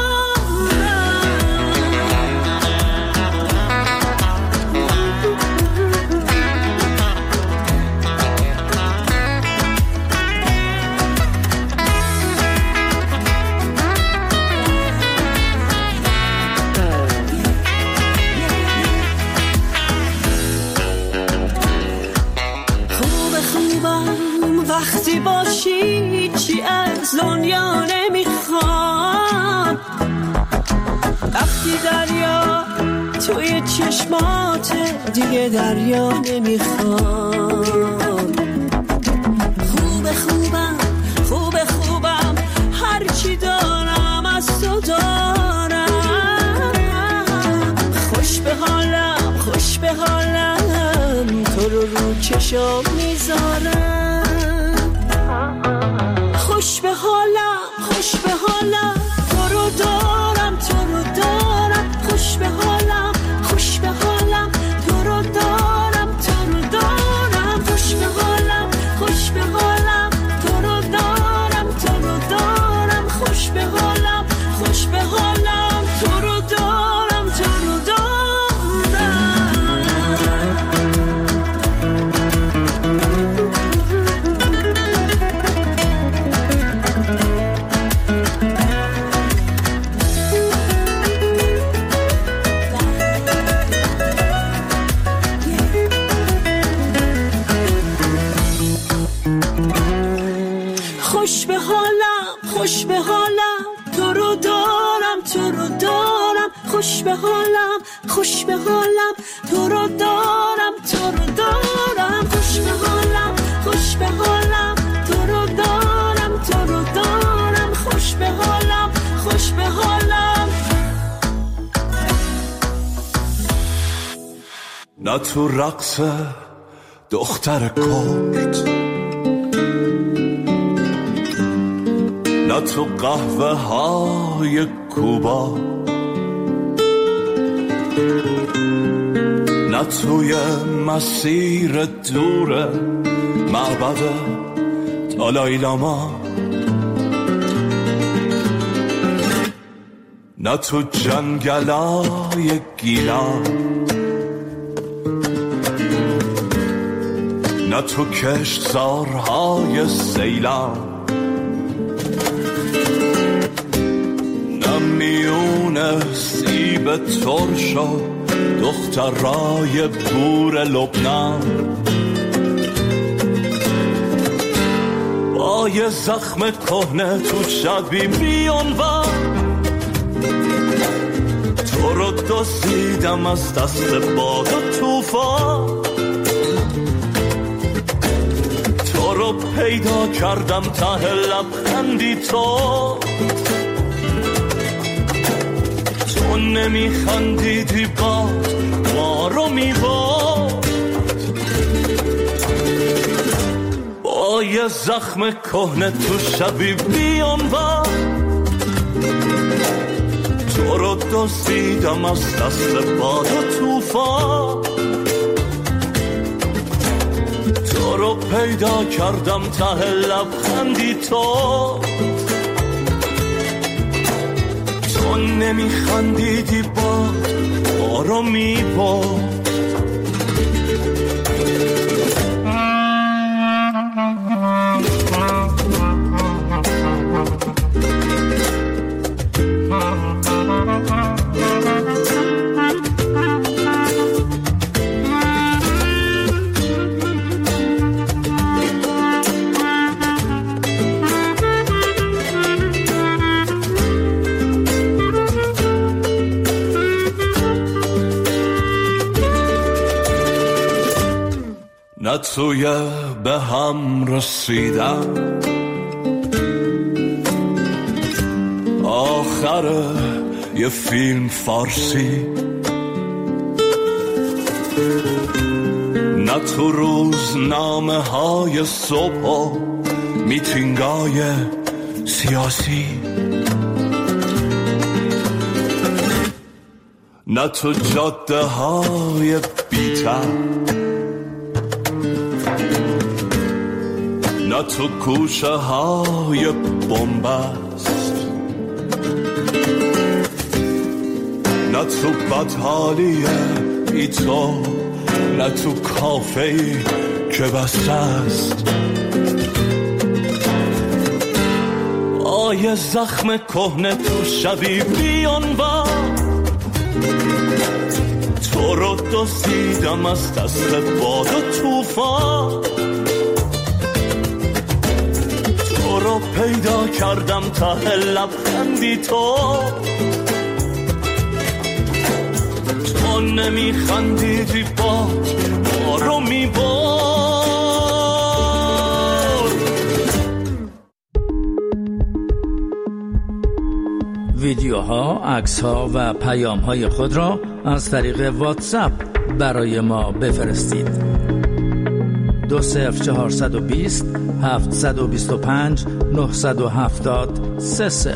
وقتی باشی چی از دنیا نمیخوام وقتی دریا توی چشمات دیگه دریا نمیخوام خوبه خوبم خوبه خوبم هرچی دارم از تو دارم خوش به حالم خوش به حالم تو رو چشم میذارم خوش به حالم خوش به حالم تو رو دارم تو رو دارم خوش به حالم خوش به حالم تو رو دارم تو رو دارم خوش به حالم خوش به حالم تو رو دارم تو رو دارم خوش به حالم خوش به حالم تو رو دارم تو رو دارم خوش به حالم خوش به حالم تو رو دارم تو رو دارم خوش به حالم خوش به حالم تو رو دارم تو رو دارم خوش به حالم خوش به حالم تو رو دارم تو رو دارم خوش به حالم خوش به حالم نه تو رقص دختر کرد نه تو قهوه های کوبا نه توی مسیر دور معبد دالای لاما نه تو جنگلای گیلان نه تو کشتزارهای سیلان نه میون سیب ترش و دخترای بور لبنان با یه زخم کهنه تو شبی بیانوان تو رو دزدیدم از دست باد و توفان تو رو پیدا کردم ته لبخندی تو نمیخندیدی باد ما رو میباد با یه زخم کهنه تو شبی بیانوان تو رو دزدیدم از دست باد و توفان تو رو پیدا کردم ته لبخندی تو نمیخندیدی باد ما رو میباد نه توی به هم رسیدم آخر یه فیلم فارسی نه تو روزنامه های صبح و میتینگای سیاسی، نه تو جاده های بی‌تر، نه تو کوچه های بنبست، نه تو بدحالی بی تو، نه تو کافه‌ای که بسته است. آیه زخم کهنه تو شبی بیانوار، تو رو دزدیدم از دست باد و طوفان، تو رو پیدا کردم ته لبخندی تو نمیخندیدی باد ما رو میبار. ویدیوها، عکس‌ها و پیام‌های خود را از طریق واتساپ برای ما بفرستید. 20420 725 970 30.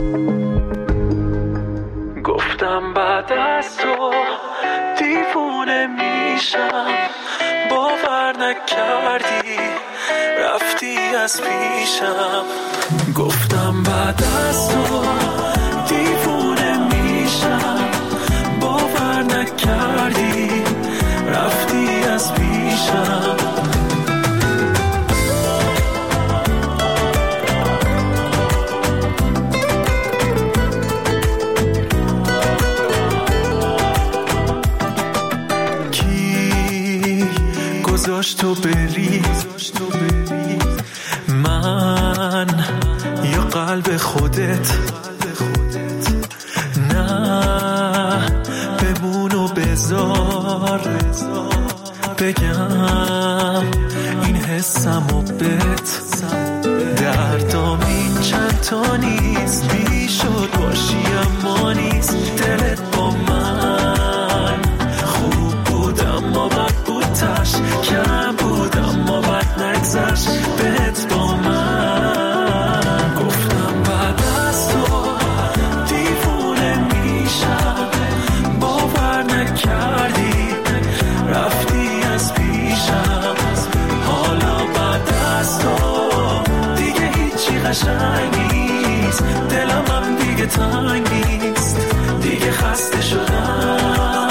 گفتم بعد از تو دیوونه میشم، باور نکردی رفتی از پیشم. گفتم بعد از تو دیوونه میشم، باور نکردی رفتی از پیشم. گذاشت تو بری من یا قلب خودت، نه بمون و بذار بگم این حسم و بت. دردام این چند تا نیست، بیشد باشی اما نیست. دلت با من خوب بود اما بد بود، تش کم بود اما بد نگذشت بهت با من. گفتم بعد از تو دیوونه میشم، باور نکردی رفتی از پیشم. حالا بعد از تو دیگه هیچی قشنگ نیست، دلم هم دیگه تنگ نیست، دیگه خسته شدم.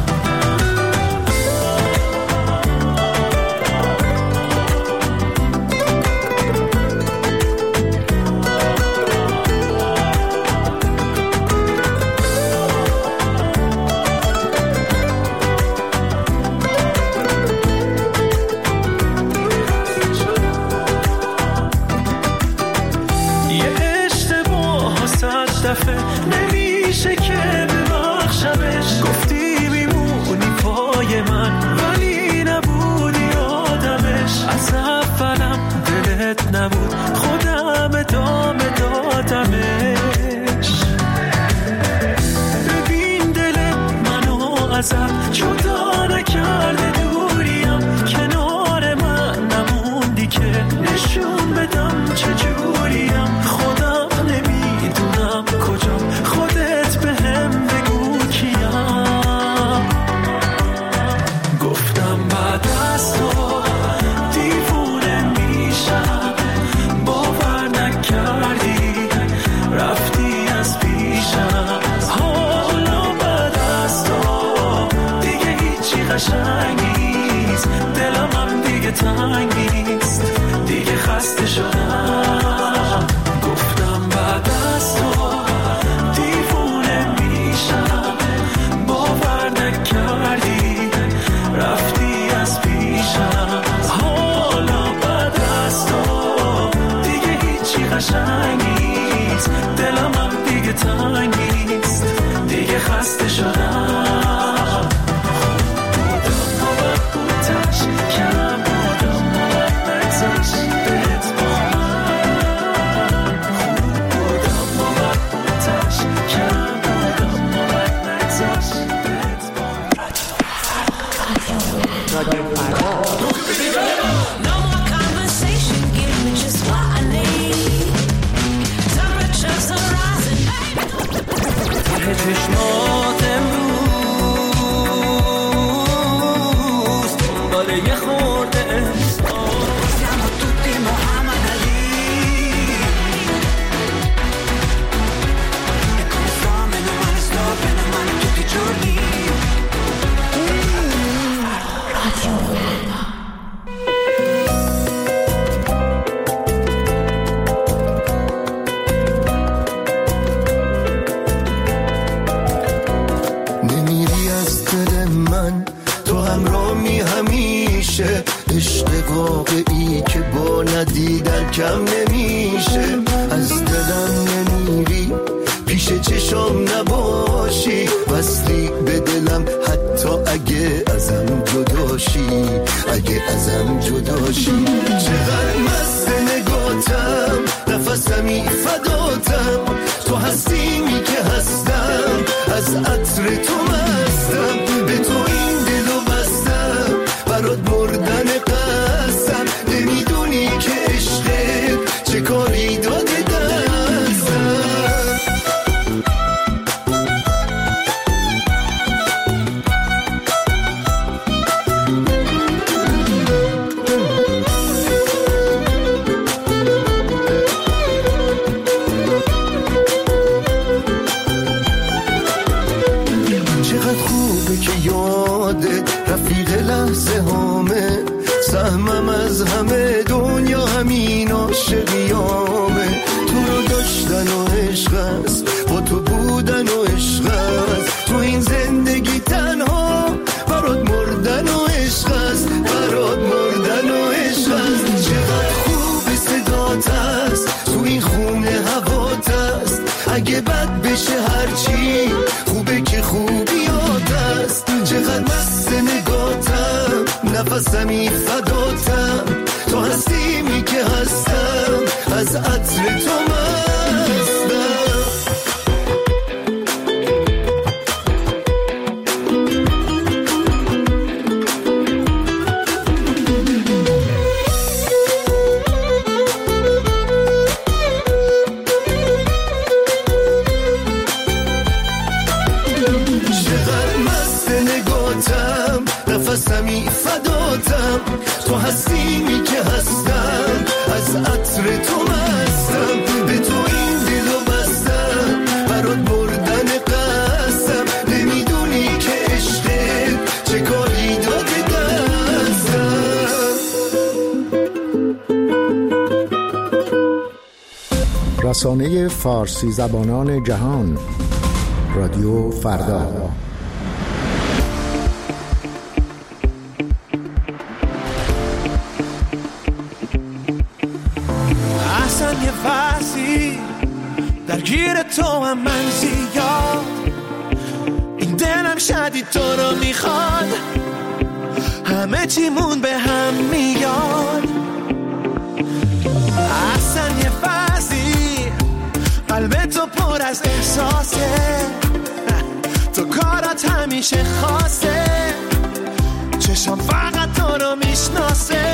نمیشه که ببخشمش، گفتی میمونی پای من ولی نبودی آدمش. از اولم دلت نبود، خودم ادامه دادمش. ببین دل منو ازت جدا نکرده، دوریم کنار من نموندی که نشون بدم چجوریم. خودم نمیدونم کجام، خودت بهم بگو کیم. گفتم بعد از تو دیوونه میشم، باور نکردی رفتی از پیشم. حالا بعد از تو دیگه هیچی قشنگ نیست، دلم هم دیگه تنگ نیست، دیگه خسته شدم. درکم نمیشه، از دلم نمیری، پیش چشم نباشی، وصلی به دلم حتی اگه ازم جداشی، اگه ازم جداشی. چقدر مست نگاتم، نفسمی فداتم، تو هستیمی که هستم، از عطر تو مستم، به تو این دلو بستم، برات مردن قسم، نمیدونی که عشقت چه کاری داده دستم. سهمم از همه دنیا همین عاشقیامه، تو رو داشتن و عشق است، با تو بودن و عشق است، تو این زندگی تنها برات مردن و عشق است، برات مردن و عشق است. چقدر خوب صدات است، تو این خونه هوات است، اگه بد بشه هرچی خوبه که خوبیات است. چقدر مست نگاتم، نفسمی فداتم، تو هستیمی که هستم، از عطر تو مستم. چقدر مست نگاتم، نفسمی فداتم، تو هستیمی که هستم، از عطر تو مستم، به تو این دلو بستم، برات مردن قسم، نمیدونی که عشقت چه کاری داده دستم. رسانه فارسی زبانان جهان، رادیو فردا. یه فصلی درگیر تو هم من زیاد، این دلم شدید تو رو میخواد، همه چیمون به هم میاد. اصلا یه فصلی قلب تو پر از احساسه، تو کارات همیشه خاصه، چشم فقط تو رو میشناسه.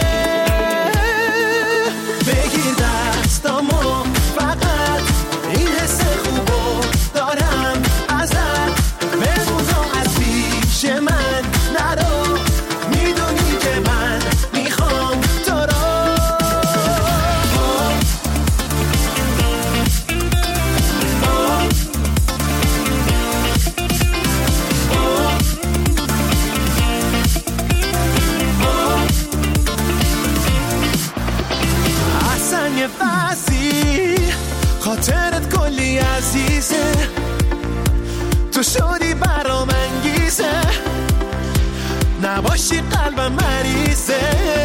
بگیر دستامو، فقط این حس خوبو دارم ازت، بمونو از پیش من نرو، میدونی که من میخوام تو رو. یه فصلی خاطرت کلی عزیزه، تو شدی برام انگیزه، نباشی قلبم مریضه.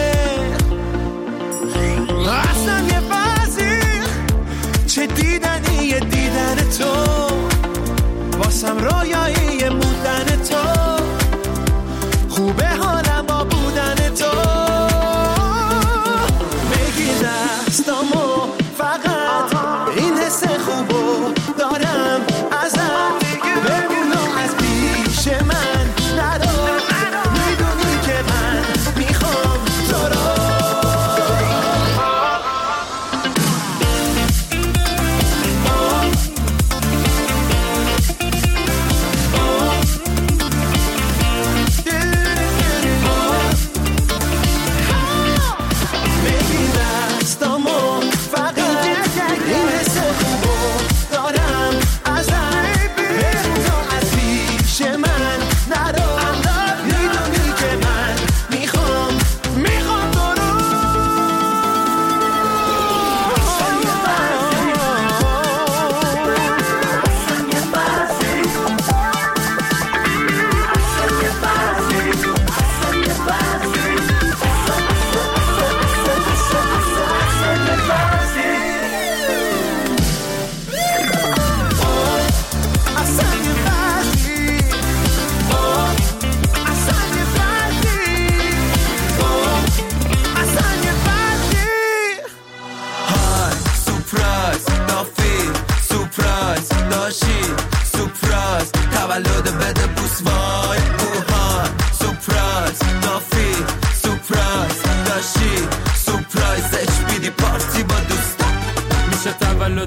اصلا یه فصلی چه دیدنی یه دیدن تو، واسم رویایی بودن تو، خوبه حالم با بودن تو. دستامو، فقط این حس خوبو دارم ازت، بمونو از پیش من نرو، میدونی که من میخوام تو رو. بگیر دستامو،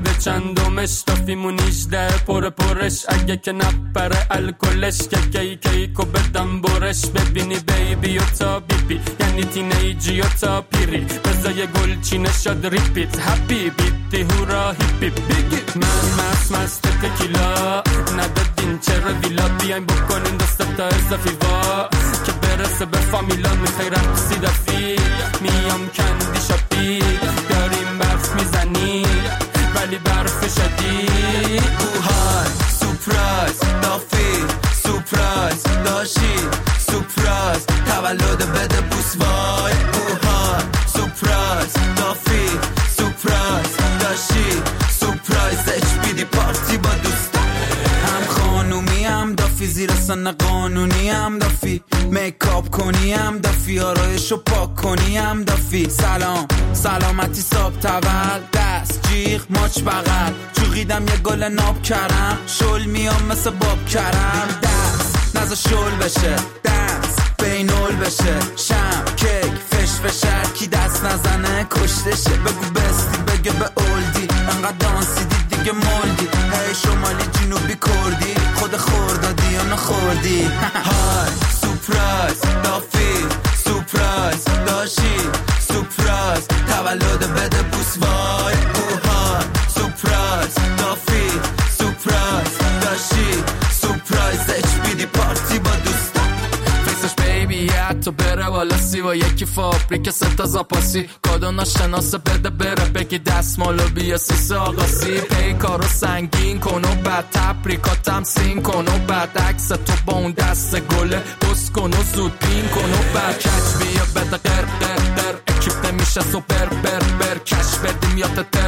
به چندمش تافیمون 18 پرش اگه که نپره الکلش که کیکو بدم برش ببینی بیبی و تا بیبی یعنی تینیجی و تا پیری بزای گل چینه شد ریپیت هپی بیتی هورا هیپی بگید من مست تکیلا ندادین چرا ویلا بیاین بکنین دست تا اضافی وا که برسه به فامیلا میخوای رقصی دفی میام کندی شاپی داریم برف میزنی ولی برف شدی اوهای سپرایز دافی سپرایز داشی سپرایز تولد بده بوس وای اوهای سپرایز دافی سپرایز داشی سپرایز HBD پارتی با دوستا هم خانومی هم دافی زیر سن قانونی هم دافی میکاپ کنی هم دافی آرایشو پاک کنی هم دافی سلام سلامتی صاحب تول دست جیغ ماچ بغل چوغیدم یه گل ناب کرم شل میام مثل باب کرم دست نزا شل بشه دست بینول بشه شم کیک فش فشر کی دست نزنه کشتشه بگو بستی بگه به اولدی انقدر دانسی دیگه مولدی هی شمالی جنوبی کردی خود خوردادی یا نخوردی های سپرایز دافی سپرایز داشی سپرایز تولد بده بوس وای اوهای سپرایز دافی سپرایز داشی سپرایز HBD پارتی با دوستا فیسش بیبی تو بره والا سی و یکی فابریک ستا زاپاسی کادو ناشناسه بده بره بگی دستمالو بیا سیسه آقاسی پیکارو سنگین کن و بعد تبریکاتم سین کن و بعد عکس تو با اون دست گله بس کن و زود پین کن و بعد کچ بیا بده قر اکیپ نمیشه سوپر بر کش بدیم یا تر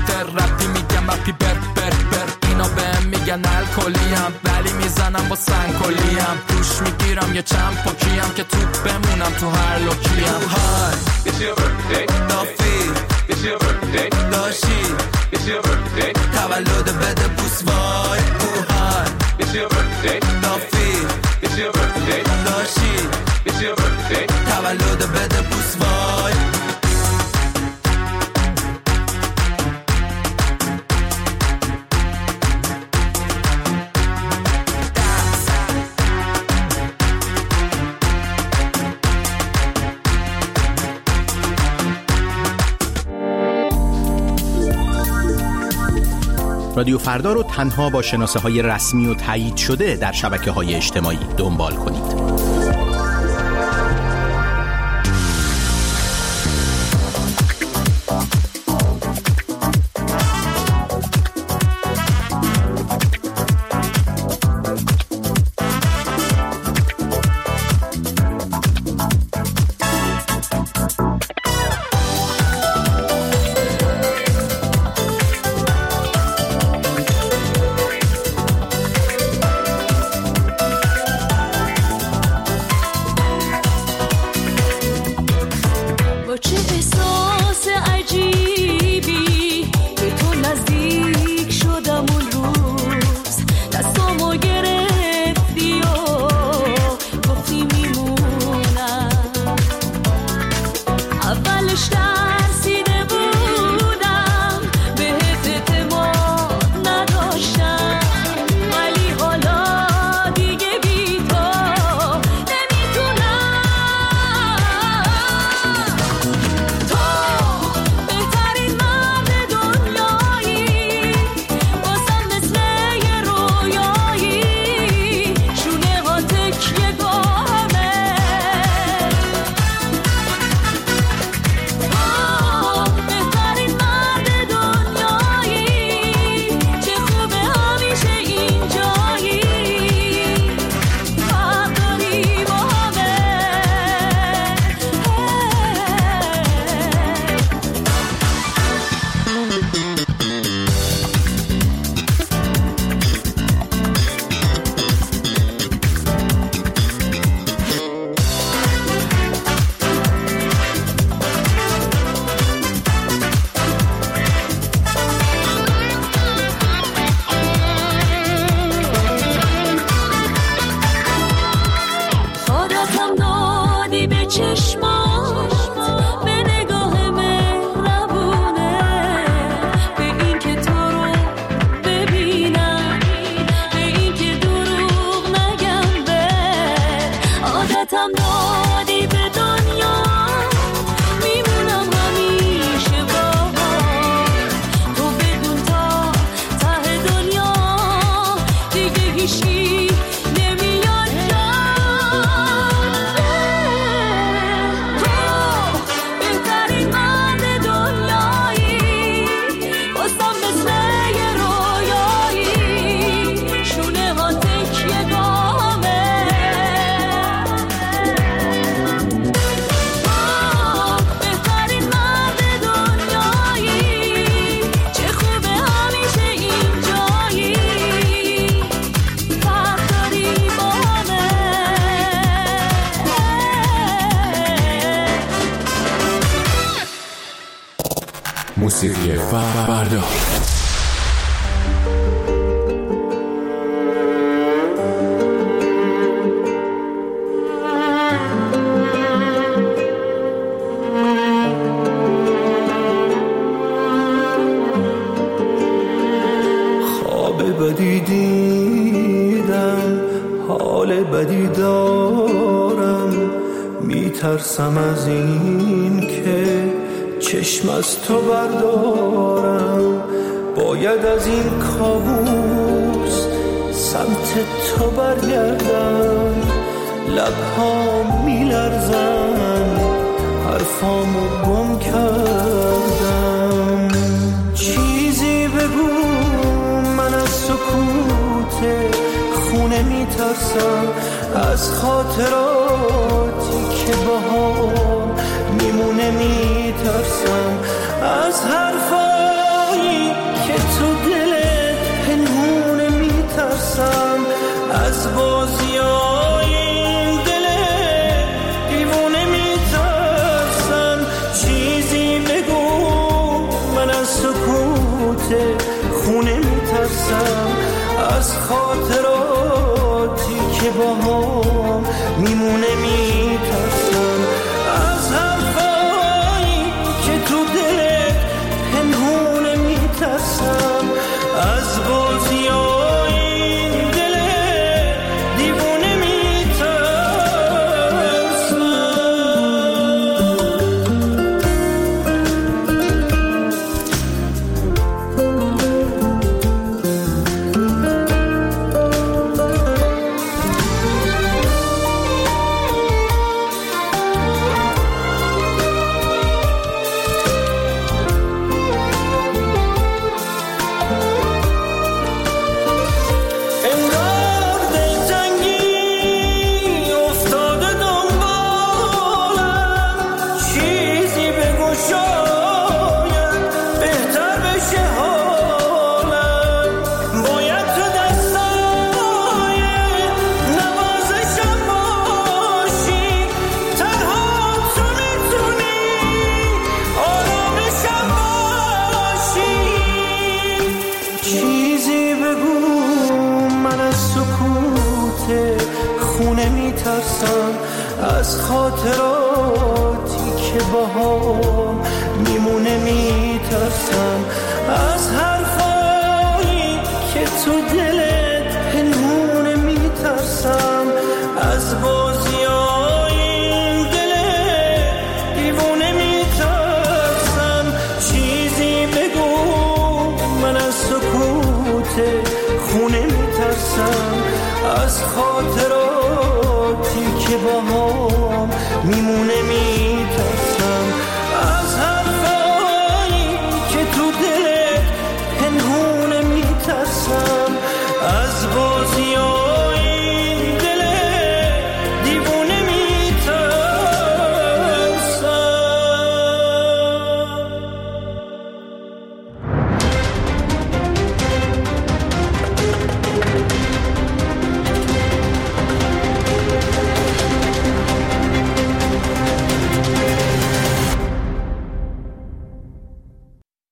ربی میگم اپی بر اینا بهم میگن الکلیم ولی میزنم با سنگکلیم روش میگیرم یه چند پاکیم که توپ بمونم تو هر لوکیم های It's your birthday دافی It's your birthday داشی It's your birthday تولد بده بوس وای اوهای It's your birthday دافی It's your birthday داشی It's your birthday تولد بده بوس وای رادیو فردا رو تنها با شناسه های رسمی و تایید شده در شبکه های اجتماعی دنبال کنید. موسیقی فردا. بدی دیدم، حال بدی دارم، میترسم از این که چشم از تو بردارم. باید از این کابوس سمت تو برگردم. لبهام میلرزن، حرفامو گم کردم. چیزی بگو، من از سکوت خونه میترسم، از خاطراتی که باهام میمونه میترسم، از حرفایی که تو دلت پنهونه میترسم، از بازیای این دل دیوونه میترسم. چیزی بگو، من از سکوت خونه میترسم، از خاطراتی که باهام میمونه میترسم، از حرفایی که تو دلت پنهونه میترسم، از بازیای این دل دیوونه از خاطراتی که باهام میمونه میترسم، از حرفایی که تو دلت پنهونه میترسم، از بازیای این دل دیوونه میترسم. چیزی بگو، من از سکوت خونه میترسم، از خاطراتی که باهام